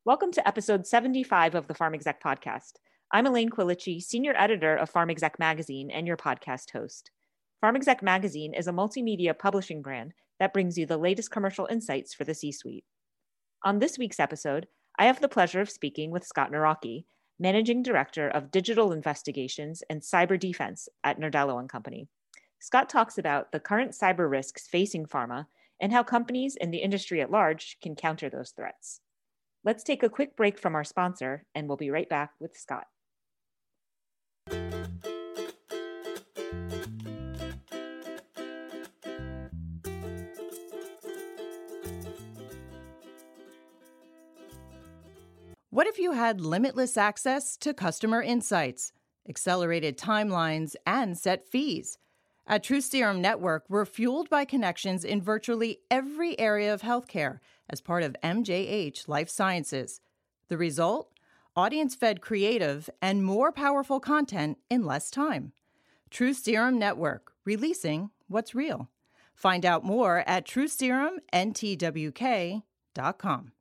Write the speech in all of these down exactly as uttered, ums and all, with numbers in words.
Welcome to episode seventy-five of the Farm Exec Podcast. I'm Elaine Quilici, senior editor of Farm Exec Magazine and your podcast host. Farm Exec Magazine is a multimedia publishing brand that brings you the latest commercial insights for the C-suite. On this week's episode, I have the pleasure of speaking with Scott Nawrocki, Managing Director of Digital Investigations and Cyber Defense at Nardello and Company. Scott talks about the current cyber risks facing pharma and how companies and the industry at large can counter those threats. Let's take a quick break from our sponsor, and we'll be right back with Scott. What if you had limitless access to customer insights, accelerated timelines, and set fees? At TruSerum Network, we're fueled by connections in virtually every area of healthcare as part of M J H Life Sciences. The result? Audience-fed creative and more powerful content in less time. TruSerum Network, releasing what's real. Find out more at true serum n t w k dot com.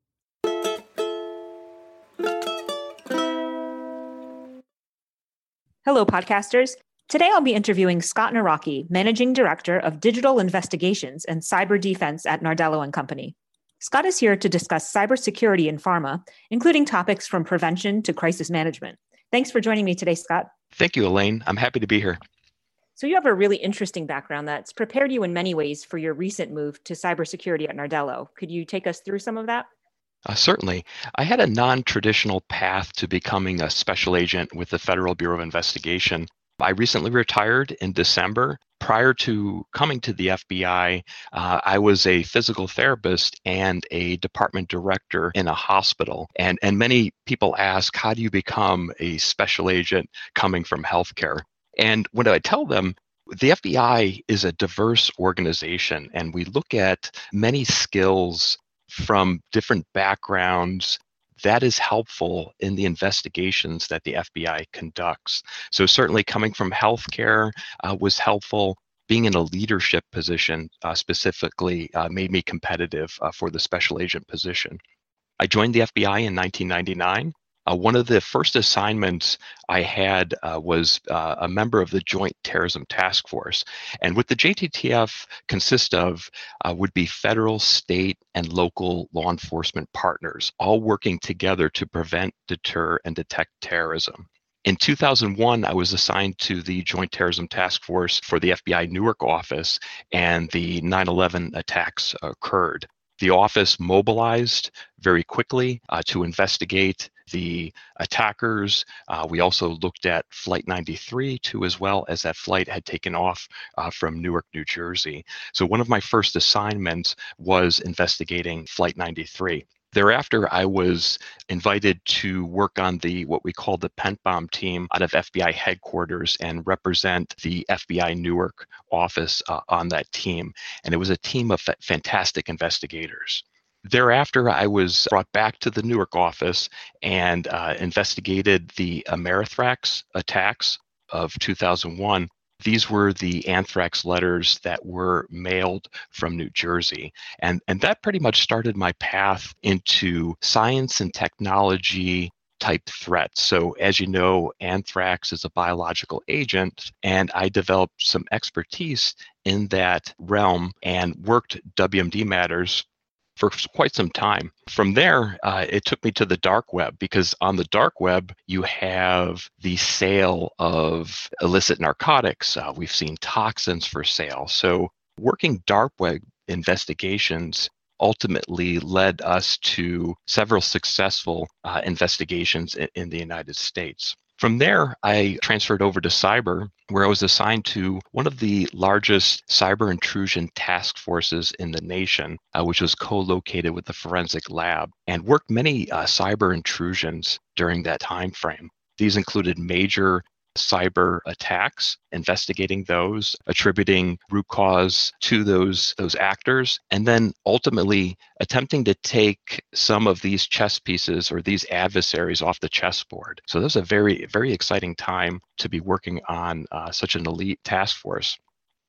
Hello, podcasters. Today, I'll be interviewing Scott Nawrocki, Managing Director of Digital Investigations and Cyber Defense at Nardello and Company. Scott is here to discuss cybersecurity in pharma, including topics from prevention to crisis management. Thanks for joining me today, Scott. Thank you, Elaine. I'm happy to be here. So you have a really interesting background that's prepared you in many ways for your recent move to cybersecurity at Nardello. Could you take us through some of that? Uh, certainly. I had a non-traditional path to becoming a special agent with the Federal Bureau of Investigation. I recently retired in December. Prior to coming to the F B I, uh, I was a physical therapist and a department director in a hospital. And, and many people ask, how do you become a special agent coming from healthcare? And when I tell them, the F B I is a diverse organization, and we look at many skills from different backgrounds. That is helpful in the investigations that the F B I conducts. So certainly coming from healthcare uh, was helpful. Being in a leadership position uh, specifically uh, made me competitive uh, for the special agent position. I joined the F B I in nineteen ninety-nine. Uh, one of the first assignments I had uh, was uh, a member of the Joint Terrorism Task Force. And what the J T T F consists of uh, would be federal, state, and local law enforcement partners, all working together to prevent, deter, and detect terrorism. In two thousand one, I was assigned to the Joint Terrorism Task Force for the F B I Newark office, and the nine eleven attacks occurred. The office mobilized very quickly uh, to investigate the attackers. Uh, we also looked at Flight ninety-three too, as well, as that flight had taken off uh, from Newark, New Jersey. So one of my first assignments was investigating Flight ninety-three. Thereafter, I was invited to work on the what we call the Pentbomb team out of F B I headquarters and represent the F B I Newark office uh, on that team. And it was a team of fa- fantastic investigators. Thereafter, I was brought back to the Newark office and uh, investigated the Amerithrax attacks of two thousand one. These were the anthrax letters that were mailed from New Jersey. And, and that pretty much started my path into science and technology type threats. So as you know, anthrax is a biological agent, and I developed some expertise in that realm and worked W M D matters for quite some time. From there, uh, it took me to the dark web, because on the dark web, you have the sale of illicit narcotics. Uh, we've seen toxins for sale. So working dark web investigations ultimately led us to several successful uh, investigations in, in the United States. From there, I transferred over to cyber, where I was assigned to one of the largest cyber intrusion task forces in the nation, uh, which was co-located with the forensic lab, and worked many uh, cyber intrusions during that time frame. These included major cyber attacks, investigating those, attributing root cause to those, those actors, and then ultimately attempting to take some of these chess pieces or these adversaries off the chessboard. So this was a very, very exciting time to be working on uh, such an elite task force.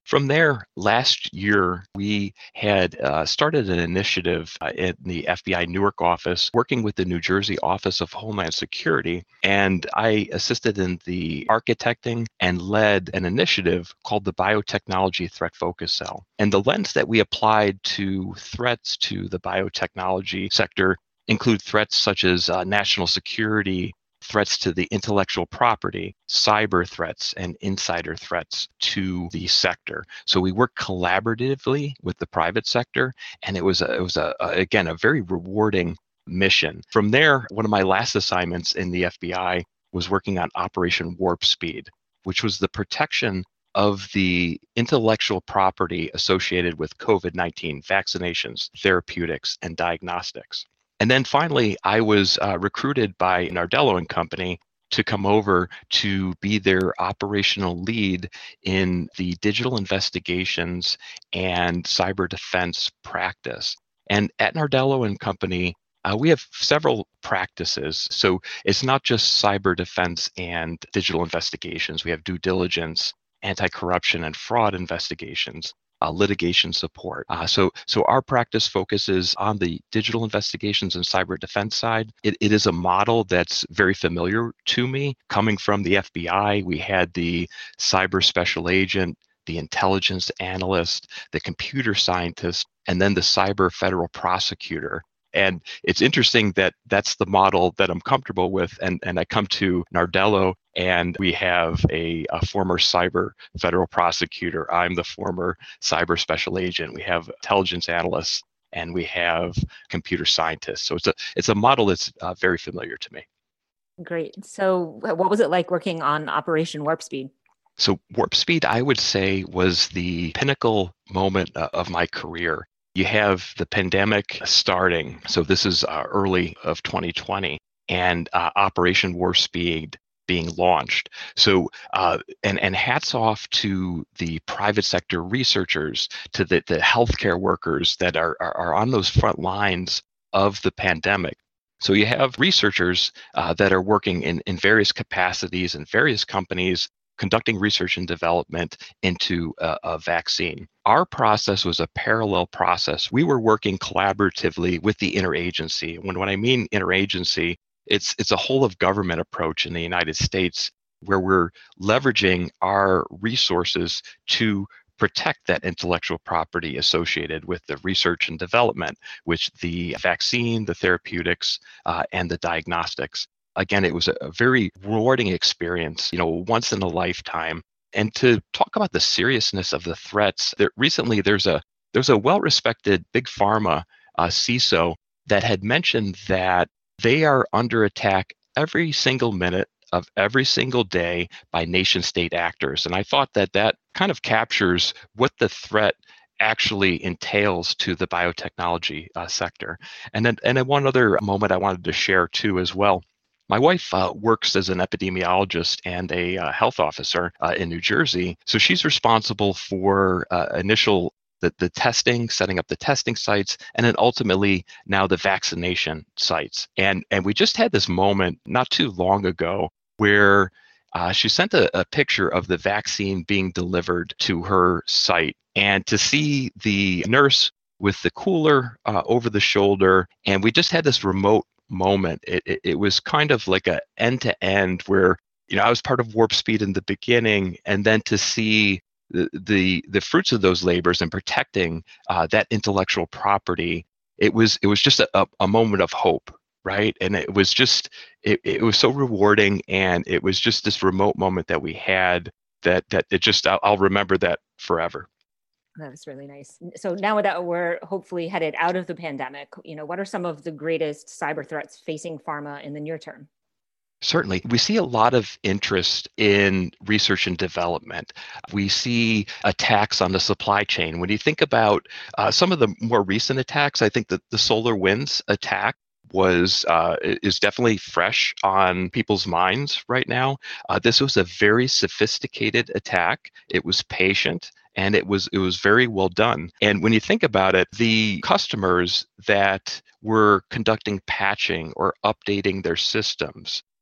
From there, last year, we had uh, started an initiative uh, in the F B I Newark office, working with the New Jersey Office of Homeland Security. And I assisted in the architecting and led an initiative called the Biotechnology Threat Focus Cell. And the lens that we applied to threats to the biotechnology sector include threats such as uh, national security, threats to the intellectual property, cyber threats, and insider threats to the sector. So we work collaboratively with the private sector, and it was a, it was a, a again a very rewarding mission. From there, one of my last assignments in the F B I was working on Operation Warp Speed, which was the protection of the intellectual property associated with COVID nineteen vaccinations, therapeutics, and diagnostics. And then finally, I was uh, recruited by Nardello and Company to come over to be their operational lead in the digital investigations and cyber defense practice. And at Nardello and Company, uh, we have several practices. So it's not just cyber defense and digital investigations. We have due diligence, anti-corruption and fraud investigations, Uh, litigation support. Uh, so, so our practice focuses on the digital investigations and cyber defense side. It, it is a model that's very familiar to me. Coming from the F B I, we had the cyber special agent, the intelligence analyst, the computer scientist, and then the cyber federal prosecutor. And it's interesting that that's the model that I'm comfortable with. And, and I come to Nardello and we have a, a former cyber federal prosecutor. I'm the former cyber special agent. We have intelligence analysts and we have computer scientists. So it's a, it's a model that's uh, very familiar to me. Great. So what was it like working on Operation Warp Speed? So Warp Speed, I would say, was the pinnacle moment uh, of my career. You have the pandemic starting. So this is uh, early of twenty twenty, and uh, Operation Warp Speed being launched. So, uh, and, and hats off to the private sector researchers, to the, the healthcare workers that are, are, are on those front lines of the pandemic. So you have researchers uh, that are working in, in various capacities in various companies, conducting research and development into a, a vaccine. Our process was a parallel process. We were working collaboratively with the interagency. When, when I mean interagency, it's, it's a whole of government approach in the United States where we're leveraging our resources to protect that intellectual property associated with the research and development, which the vaccine, the therapeutics, uh, and the diagnostics. Again, it was a, a very rewarding experience, you know, once in a lifetime. And to talk about the seriousness of the threats, there, recently there's a there's a well-respected big pharma uh, C I S O that had mentioned that they are under attack every single minute of every single day by nation state actors. And I thought that that kind of captures what the threat actually entails to the biotechnology uh, sector. And then, and then one other moment I wanted to share too as well. My wife uh, works as an epidemiologist and a uh, health officer uh, in New Jersey. So she's responsible for uh, initial the, the testing, setting up the testing sites, and then ultimately now the vaccination sites. And, and we just had this moment not too long ago where uh, she sent a, a picture of the vaccine being delivered to her site. And to see the nurse with the cooler uh, over the shoulder, and we just had this remote moment. It, it, it was kind of like a end to end where, you know, I was part of Warp Speed in the beginning, and then to see the the, the fruits of those labors and protecting uh, that intellectual property, it was it was just a, a moment of hope, right? And it was just it, it was so rewarding, and it was just this remote moment that we had that that it just I'll, I'll remember that forever. That was really nice. So now that we're hopefully headed out of the pandemic, you know, what are some of the greatest cyber threats facing pharma in the near term? Certainly. We see a lot of interest in research and development. We see attacks on the supply chain. When you think about uh, some of the more recent attacks, I think that the SolarWinds attack was uh, is definitely fresh on people's minds right now. Uh, this was a very sophisticated attack. It was patient. And it was it was very well done. And when you think about it, the customers that were conducting patching or updating their systems,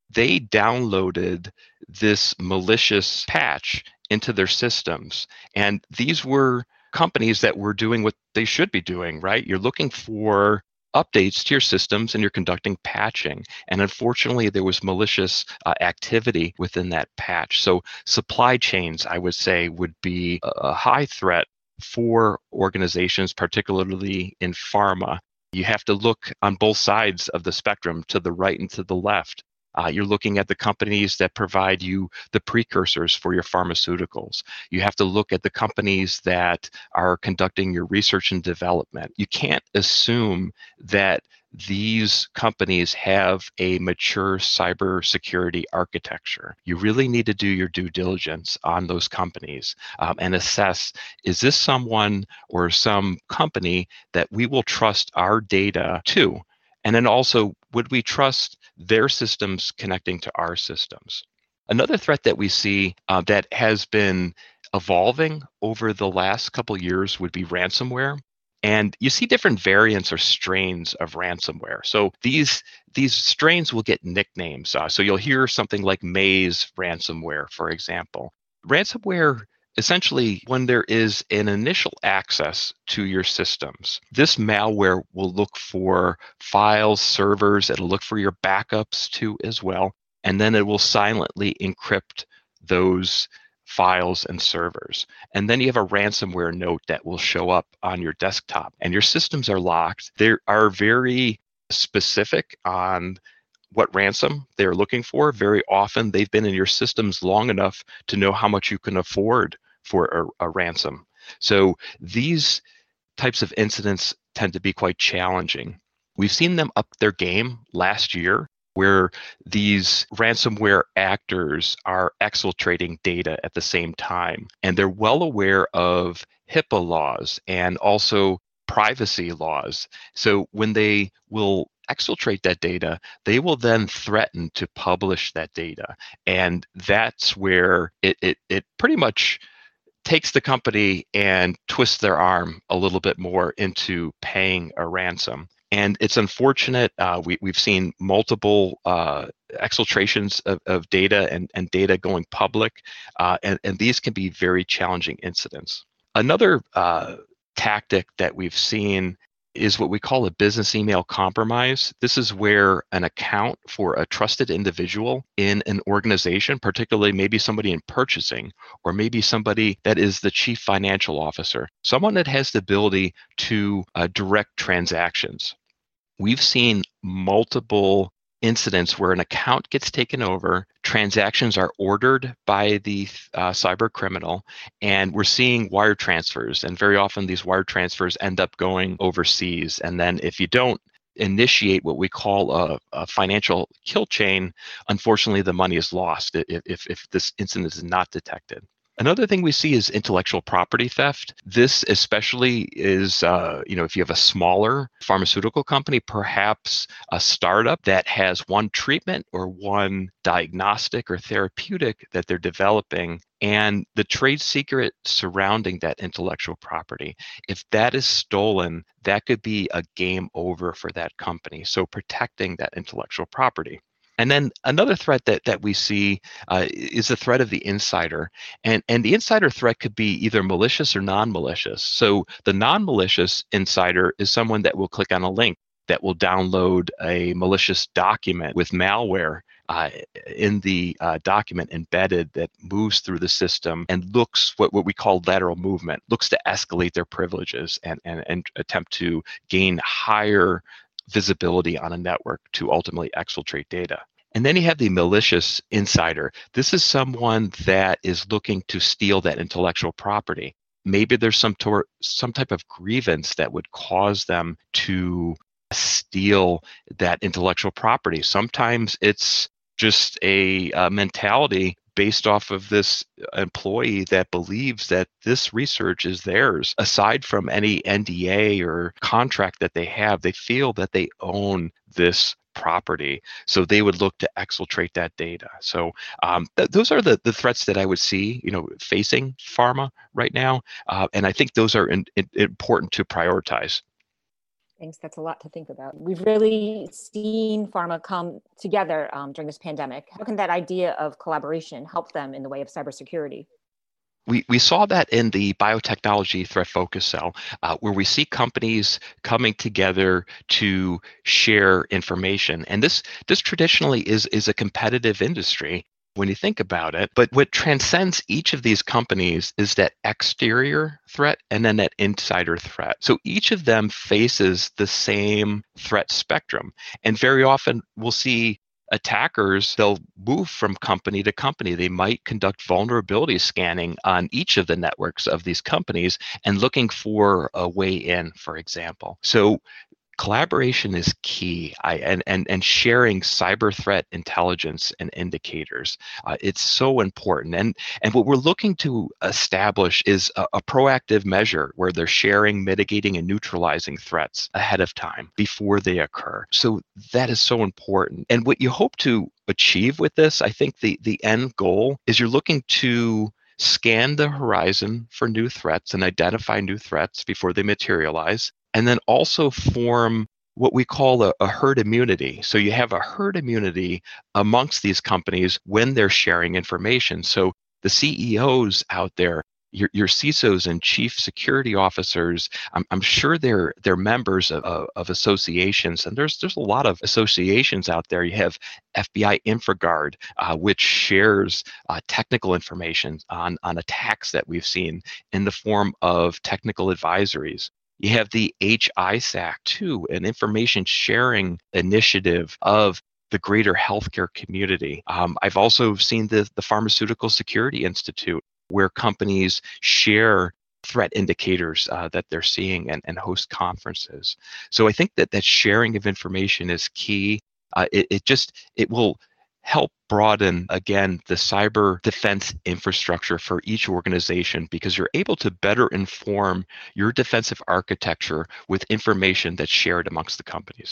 they downloaded this malicious patch into their systems. And these were companies that were doing what they should be doing, right? You're looking for updates to your systems and you're conducting patching. And unfortunately, there was malicious uh, activity within that patch. So supply chains, I would say, would be a high threat for organizations, particularly in pharma. You have to look on both sides of the spectrum, to the right and to the left. Uh, you're looking at the companies that provide you the precursors for your pharmaceuticals. You have to look at the companies that are conducting your research and development. You can't assume that these companies have a mature cybersecurity architecture. You really need to do your due diligence on those companies um, and assess, is this someone or some company that we will trust our data to? And then also, would we trust their systems connecting to our systems? Another threat that we see uh, that has been evolving over the last couple of years would be ransomware. And you see different variants or strains of ransomware. So these these strains will get nicknames. Uh, so you'll hear something like Maze ransomware, for example. Ransomware, essentially, when there is an initial access to your systems, this malware will look for files, servers, it'll look for your backups too as well, and then it will silently encrypt those files and servers. And then you have a ransomware note that will show up on your desktop, and your systems are locked. They are very specific on what ransom they're looking for. Very often, they've been in your systems long enough to know how much you can afford for a, a ransom. So these types of incidents tend to be quite challenging. We've seen them up their game last year, where these ransomware actors are exfiltrating data at the same time. And they're well aware of HIPAA laws and also privacy laws. So when they will exfiltrate that data, they will then threaten to publish that data. And that's where it it, it pretty much takes the company and twists their arm a little bit more into paying a ransom. And it's unfortunate. Uh, we, we've seen multiple uh, exfiltrations of, of data and, and data going public, uh, and, and these can be very challenging incidents. Another uh, tactic that we've seen is what we call a business email compromise. This is where an account for a trusted individual in an organization, particularly maybe somebody in purchasing, or maybe somebody that is the chief financial officer, someone that has the ability to uh, direct transactions. We've seen multiple incidents where an account gets taken over, transactions are ordered by the uh, cyber criminal, and we're seeing wire transfers. And very often these wire transfers end up going overseas. And then if you don't initiate what we call a, a financial kill chain, unfortunately, the money is lost if, if, if this incident is not detected. Another thing we see is intellectual property theft. This especially is, uh, you know, if you have a smaller pharmaceutical company, perhaps a startup that has one treatment or one diagnostic or therapeutic that they're developing, and the trade secret surrounding that intellectual property, if that is stolen, that could be a game over for that company. So protecting that intellectual property. And then another threat that, that we see uh, is the threat of the insider. And, and the insider threat could be either malicious or non-malicious. So the non-malicious insider is someone that will click on a link that will download a malicious document with malware uh, in the uh, document embedded that moves through the system and looks what, what we call lateral movement, looks to escalate their privileges and, and, and attempt to gain higher visibility on a network to ultimately exfiltrate data. And then you have the malicious insider. This is someone that is looking to steal that intellectual property. Maybe there's some tor- some type of grievance that would cause them to steal that intellectual property. Sometimes it's just a, a mentality based off of this employee that believes that this research is theirs. Aside from any N D A or contract that they have, they feel that they own this property. So they would look to exfiltrate that data. So um, th- those are the, the threats that I would see, you know, facing pharma right now. Uh, and I think those are in, in, important to prioritize. Thanks. That's a lot to think about. We've really seen pharma come together um, during this pandemic. How can that idea of collaboration help them in the way of cybersecurity? We, we saw that in the biotechnology threat focus cell, uh, where we see companies coming together to share information. And this, this traditionally is, is a competitive industry when you think about it. But what transcends each of these companies is that exterior threat and then that insider threat. So each of them faces the same threat spectrum. And very often we'll see attackers, they'll move from company to company. They might conduct vulnerability scanning on each of the networks of these companies and looking for a way in, for example. So collaboration is key, I, and, and, and sharing cyber threat intelligence and indicators. Uh, it's so important. And, and what we're looking to establish is a, a proactive measure where they're sharing, mitigating, and neutralizing threats ahead of time before they occur. So that is so important. And what you hope to achieve with this, I think the, the end goal is you're looking to scan the horizon for new threats and identify new threats before they materialize, and then also form what we call a, a herd immunity. So you have a herd immunity amongst these companies when they're sharing information. So the C E Os out there, your, your C I S Os and chief security officers, I'm, I'm sure they're they're members of, of, of associations, and there's there's a lot of associations out there. You have F B I InfraGard, uh, which shares uh, technical information on, on attacks that we've seen in the form of technical advisories. You have the H I S A C too, an information sharing initiative of the greater healthcare community. Um, I've also seen the, the Pharmaceutical Security Institute, where companies share threat indicators uh, that they're seeing and, and host conferences. So I think that that sharing of information is key. Uh, it, it just, it will help broaden, again, the cyber defense infrastructure for each organization, because you're able to better inform your defensive architecture with information that's shared amongst the companies.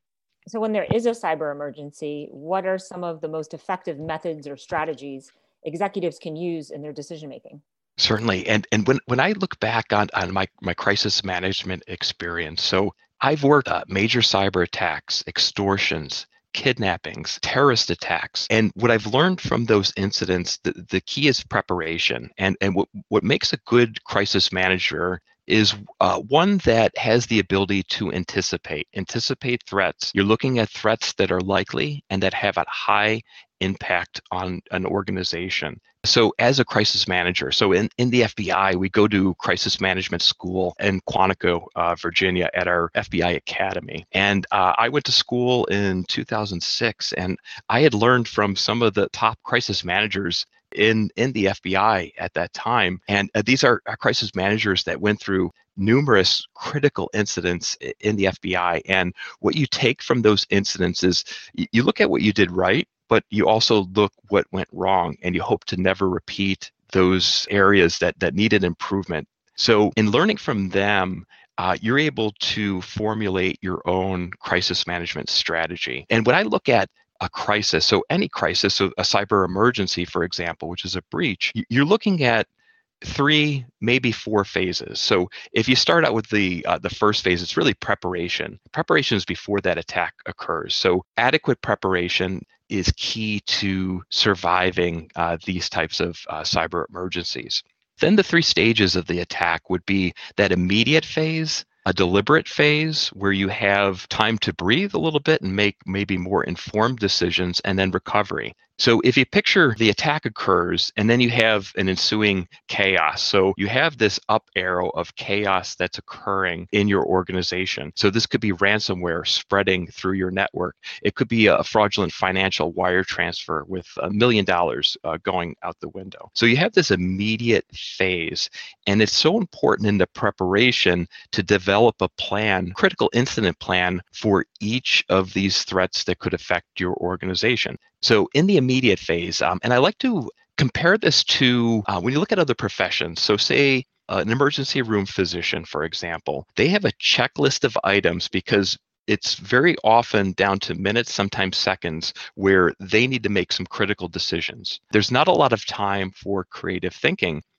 So when there is a cyber emergency, what are some of the most effective methods or strategies executives can use in their decision-making? Certainly. And and when, when I look back on, on my, my crisis management experience, so I've worked uh, major cyber attacks, extortions, kidnappings, terrorist attacks. And what I've learned from those incidents, the, the key is preparation. And, and what, what makes a good crisis manager is uh, one that has the ability to anticipate, anticipate threats. You're looking at threats that are likely and that have a high impact on an organization. So as a crisis manager, so in, in the F B I, we go to crisis management school in Quantico, uh, Virginia at our F B I Academy. And uh, I went to school in two thousand six, and I had learned from some of the top crisis managers in, in the F B I at that time. And uh, these are, are crisis managers that went through numerous critical incidents in the F B I. And what you take from those incidents is you, you look at what you did right, but you also look what went wrong, and you hope to never repeat those areas that, that needed improvement. So in learning from them, uh, you're able to formulate your own crisis management strategy. And when I look at a crisis, so any crisis, so a cyber emergency, for example, which is a breach, you're looking at three, maybe four phases. So if you start out with the uh, the first phase, it's really preparation. Preparation is before that attack occurs. So adequate preparation is key to surviving uh, these types of uh, cyber emergencies. Then the three stages of the attack would be that immediate phase, a deliberate phase where you have time to breathe a little bit and make maybe more informed decisions, and then recovery. So if you picture the attack occurs and then you have an ensuing chaos. So you have this up arrow of chaos that's occurring in your organization. So this could be ransomware spreading through your network. It could be a fraudulent financial wire transfer with a million dollars uh, going out the window. So you have this immediate phase, and it's so important in the preparation to develop a plan, critical incident plan for each of these threats that could affect your organization. So in the immediate phase, um, and I like to compare this to uh, when you look at other professions. So say uh, an emergency room physician, for example, they have a checklist of items because it's very often down to minutes, sometimes seconds, where they need to make some critical decisions. There's not a lot of time for creative thinking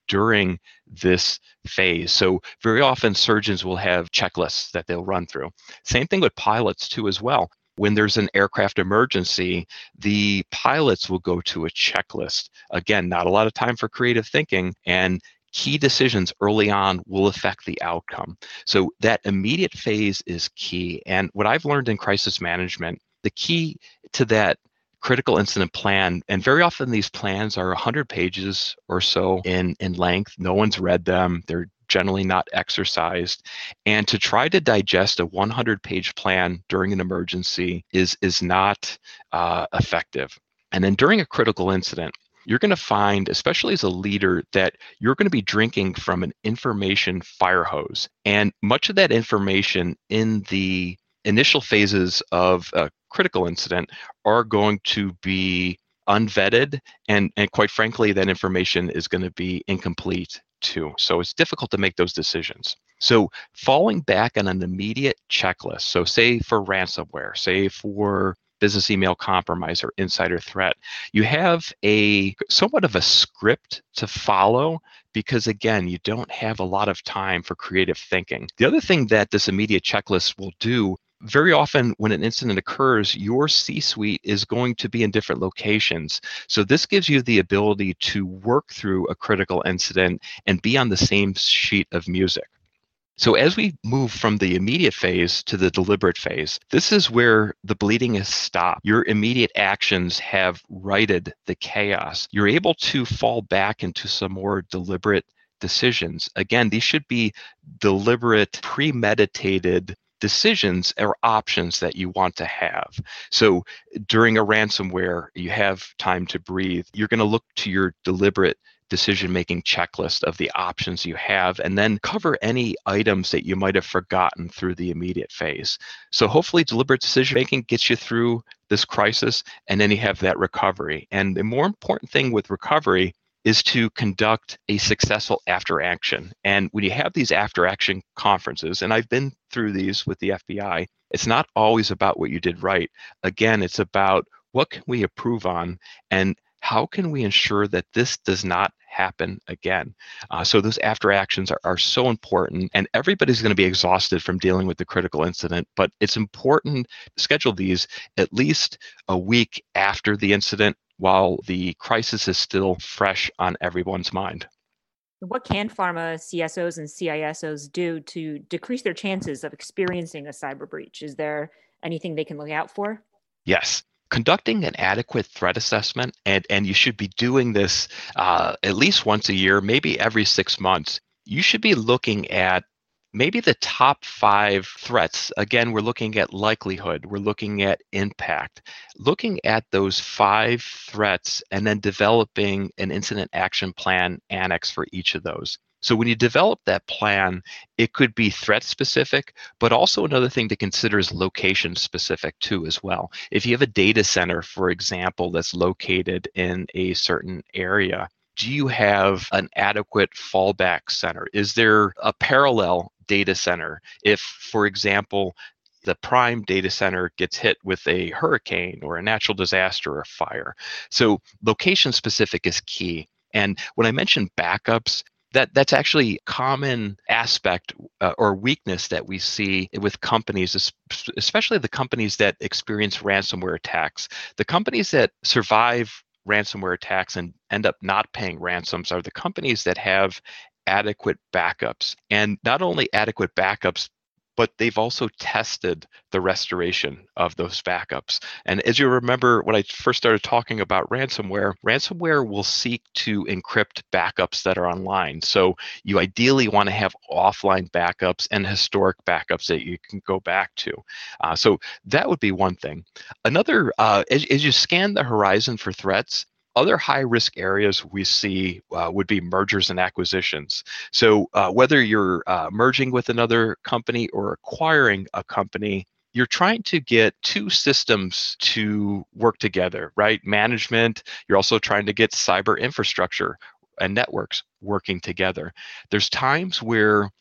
during this phase. So very often surgeons will have checklists that they'll run through. Same thing with pilots too as well. When there's an aircraft emergency, the pilots will go to a checklist. Again, not a lot of time for creative thinking, and key decisions early on will affect the outcome. So that immediate phase is key. And what I've learned in crisis management, the key to that critical incident plan, and very often these plans are one hundred pages or so in, in length. No one's read them. They're generally not exercised. And to try to digest a one hundred page plan during an emergency is, is not uh, effective. And then during a critical incident, you're going to find, especially as a leader, that you're going to be drinking from an information fire hose. And much of that information in the initial phases of a critical incident are going to be unvetted. And, and quite frankly, that information is going to be incomplete too. So it's difficult to make those decisions. So falling back on an immediate checklist, so say for ransomware, say for business email compromise or insider threat, you have a somewhat of a script to follow because, again, you don't have a lot of time for creative thinking. The other thing that this immediate checklist will do, very often when an incident occurs, your C-suite is going to be in different locations. So this gives you the ability to work through a critical incident and be on the same sheet of music. So as we move from the immediate phase to the deliberate phase, this is where the bleeding is stopped. Your immediate actions have righted the chaos. You're able to fall back into some more deliberate decisions. Again, these should be deliberate, premeditated decisions or options that you want to have. So during a ransomware, you have time to breathe. You're going to look to your deliberate decision-making checklist of the options you have, and then cover any items that you might have forgotten through the immediate phase. So hopefully deliberate decision-making gets you through this crisis, and then you have that recovery. And the more important thing with recovery is to conduct a successful after action. And when you have these after action conferences, and I've been through these with the F B I, it's not always about what you did right. Again, it's about what can we improve on, and how can we ensure that this does not happen again? Uh, so those after actions are, are so important, and everybody's going to be exhausted from dealing with the critical incident, but it's important to schedule these at least a week after the incident while the crisis is still fresh on everyone's mind. What can pharma C S Os and C I S Os do to decrease their chances of experiencing a cyber breach? Is there anything they can look out for? Yes. Conducting an adequate threat assessment, and, and you should be doing this uh, at least once a year, maybe every six months. You should be looking at maybe the top five threats. Again, we're looking at likelihood, we're looking at impact, looking at those five threats and then developing an incident action plan annex for each of those. So when you develop that plan, it could be threat specific, but also another thing to consider is location specific too as well. If you have a data center, for example, that's located in a certain area, do you have an adequate fallback center? Is there a parallel data center? If, for example, the prime data center gets hit with a hurricane or a natural disaster or a fire. So location specific is key. And when I mentioned backups, That that's actually a common aspect uh, or weakness that we see with companies, especially the companies that experience ransomware attacks. The companies that survive ransomware attacks and end up not paying ransoms are the companies that have adequate backups. And not only adequate backups, but they've also tested the restoration of those backups. And as you remember, when I first started talking about ransomware, ransomware will seek to encrypt backups that are online. So you ideally want to have offline backups and historic backups that you can go back to. Uh, so that would be one thing. Another, uh, as, as you scan the horizon for threats, other high-risk areas we see uh, would be mergers and acquisitions. So uh, whether you're uh, merging with another company or acquiring a company, you're trying to get two systems to work together, right? Management, you're also trying to get cyber infrastructure and networks working together. There's times where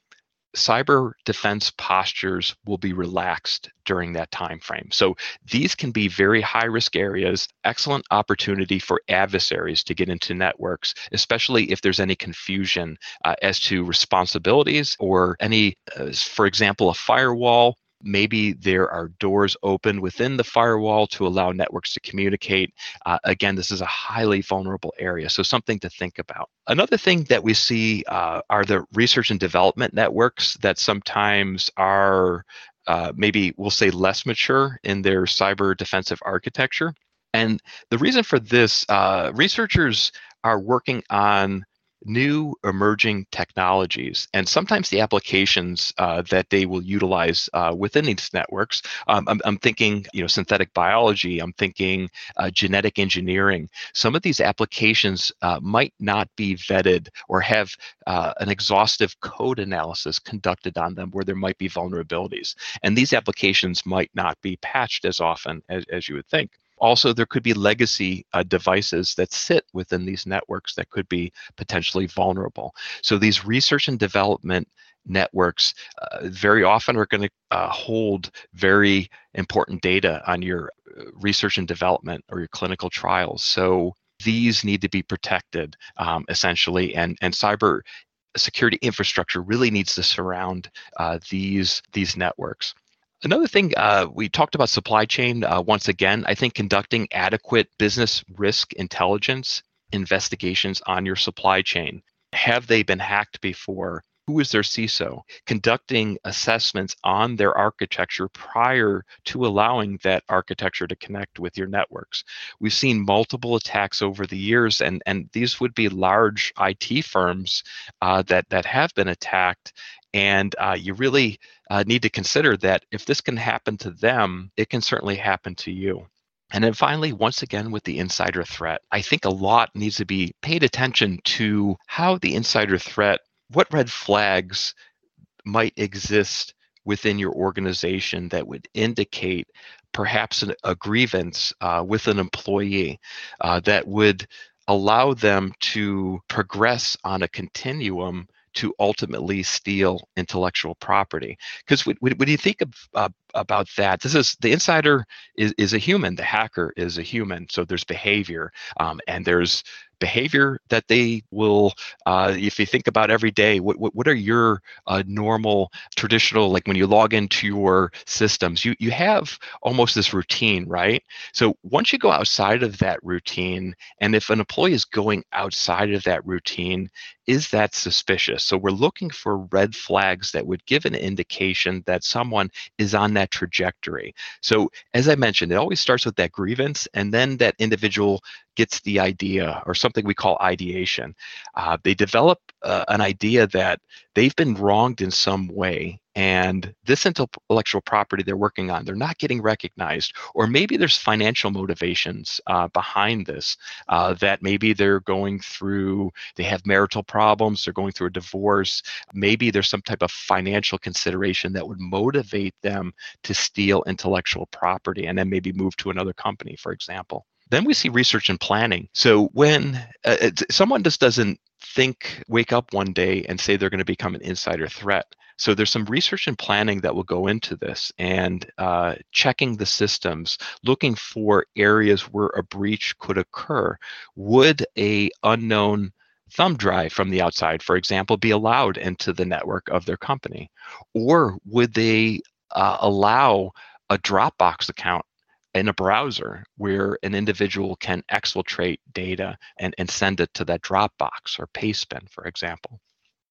cyber defense postures will be relaxed during that time frame. So these can be very high-risk areas, excellent opportunity for adversaries to get into networks, especially if there's any confusion uh, as to responsibilities or any, uh, for example, a firewall. Maybe there are doors open within the firewall to allow networks to communicate. Uh, again, this is a highly vulnerable area, so something to think about. Another thing that we see uh, are the research and development networks that sometimes are uh, maybe we'll say less mature in their cyber defensive architecture. And the reason for this, uh, researchers are working on new emerging technologies, and sometimes the applications uh, that they will utilize uh, within these networks. Um, I'm, I'm thinking, you know, synthetic biology. I'm thinking uh, genetic engineering. Some of these applications uh, might not be vetted or have uh, an exhaustive code analysis conducted on them, where there might be vulnerabilities, and these applications might not be patched as often as, as you would think. Also, there could be legacy uh, devices that sit within these networks that could be potentially vulnerable. So these research and development networks uh, very often are going to uh, hold very important data on your research and development or your clinical trials. So these need to be protected, um, essentially, and, and cyber security infrastructure really needs to surround uh, these, these networks. Another thing, uh, we talked about supply chain. Uh, once again, I think conducting adequate business risk intelligence investigations on your supply chain. Have they been hacked before? Who is their C I S O? Conducting assessments on their architecture prior to allowing that architecture to connect with your networks. We've seen multiple attacks over the years, and, and these would be large I T firms uh, that, that have been attacked. And uh, you really uh, need to consider that if this can happen to them, it can certainly happen to you. And then finally, once again, with the insider threat, I think a lot needs to be paid attention to how the insider threat, what red flags might exist within your organization that would indicate perhaps an, a grievance uh, with an employee uh, that would allow them to progress on a continuum to ultimately steal intellectual property. Because when, when you think of, uh, about that, this is the insider is, is a human, the hacker is a human. So there's behavior, um, and there's behavior that they will, uh, if you think about every day, what what, what are your uh, normal, traditional, like when you log into your systems, you, you have almost this routine, right? So once you go outside of that routine, and if an employee is going outside of that routine, is that suspicious? So we're looking for red flags that would give an indication that someone is on that trajectory. So as I mentioned, it always starts with that grievance, and then that individual gets the idea, or something we call ideation. Uh, they develop uh, an idea that they've been wronged in some way, and this intellectual property they're working on, they're not getting recognized. Or maybe there's financial motivations uh, behind this, uh, that maybe they're going through, they have marital problems, they're going through a divorce. Maybe there's some type of financial consideration that would motivate them to steal intellectual property and then maybe move to another company, for example. Then we see research and planning. So when uh, someone just doesn't think, wake up one day and say they're going to become an insider threat. So there's some research and planning that will go into this, and uh, checking the systems, looking for areas where a breach could occur. Would a unknown thumb drive from the outside, for example, be allowed into the network of their company? Or would they uh, allow a Dropbox account in a browser where an individual can exfiltrate data and, and send it to that Dropbox or Pastebin, for example?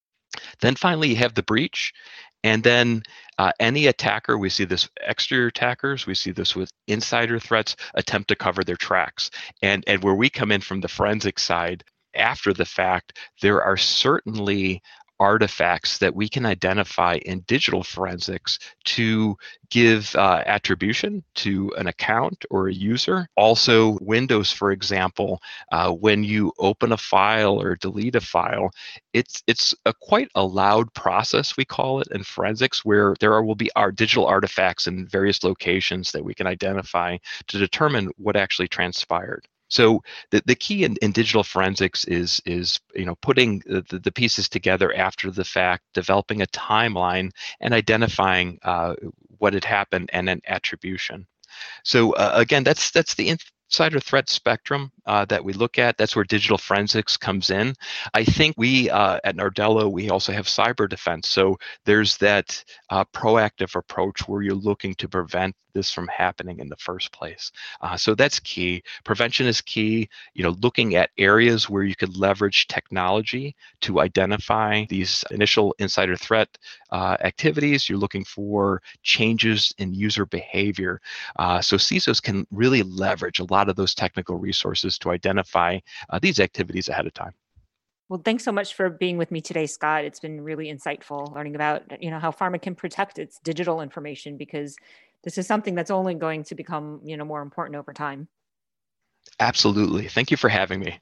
Then finally, you have the breach. And then uh, any attacker, we see this exterior attackers, we see this with insider threats, attempt to cover their tracks. And, and where we come in from the forensic side, after the fact, there are certainly artifacts that we can identify in digital forensics to give uh, attribution to an account or a user. Also, Windows, for example, uh, when you open a file or delete a file, it's it's a quite a loud process, we call it in forensics, where there are, will be our digital artifacts in various locations that we can identify to determine what actually transpired. So the, the key in, in digital forensics is is you know putting the, the pieces together after the fact, developing a timeline, and identifying uh, what had happened and an attribution. So uh, again, that's that's the insider threat spectrum uh, that we look at. That's where digital forensics comes in. I think we uh, at Nardello, we also have cyber defense. So there's that uh, proactive approach where you're looking to prevent this from happening in the first place. Uh, so that's key. Prevention is key. You know, looking at areas where you could leverage technology to identify these initial insider threat uh, activities. You're looking for changes in user behavior. Uh, so C I S Os can really leverage a lot of those technical resources to identify uh, these activities ahead of time. Well, thanks so much for being with me today, Scott. It's been really insightful learning about, you know, how pharma can protect its digital information, because this is something that's only going to become, you know, more important over time. Absolutely. Thank you for having me.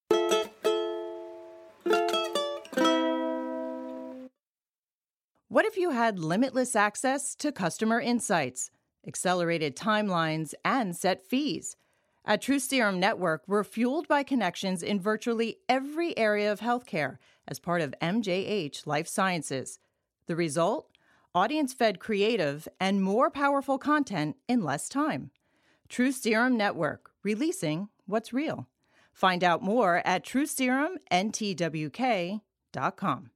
What if you had limitless access to customer insights, accelerated timelines, and set fees? At Truth Serum Network, we're fueled by connections in virtually every area of healthcare as part of M J H Life Sciences. The result? Audience-fed creative and more powerful content in less time. Truth Serum Network, releasing what's real. Find out more at truth serum n t w k dot com.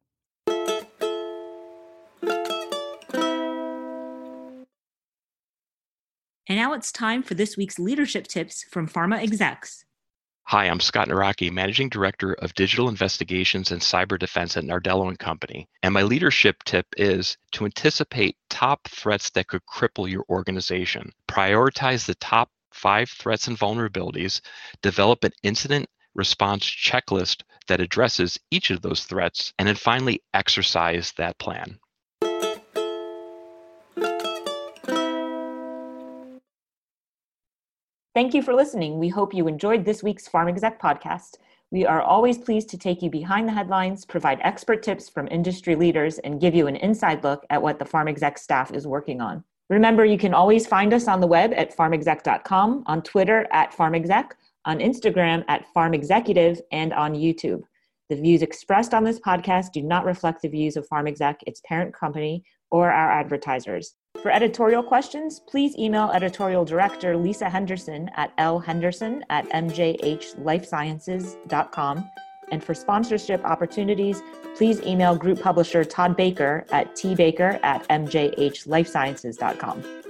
And now it's time for this week's leadership tips from pharma execs. Hi, I'm Scott Naraki, Managing Director of Digital Investigations and Cyber Defense at Nardello and Company. And my leadership tip is to anticipate top threats that could cripple your organization. Prioritize the top five threats and vulnerabilities. Develop an incident response checklist that addresses each of those threats. And then finally, exercise that plan. Thank you for listening. We hope you enjoyed this week's Pharm Exec podcast. We are always pleased to take you behind the headlines, provide expert tips from industry leaders, and give you an inside look at what the Pharm Exec staff is working on. Remember, you can always find us on the web at pharm exec dot com, on Twitter at pharmexec, on Instagram at pharmexecutive, and on YouTube. The views expressed on this podcast do not reflect the views of Pharm Exec, its parent company, or our advertisers. For editorial questions, please email editorial director Lisa Henderson at l henderson at m j h life sciences dot com. And for sponsorship opportunities, please email group publisher Todd Baker at t baker at m j h life sciences dot com.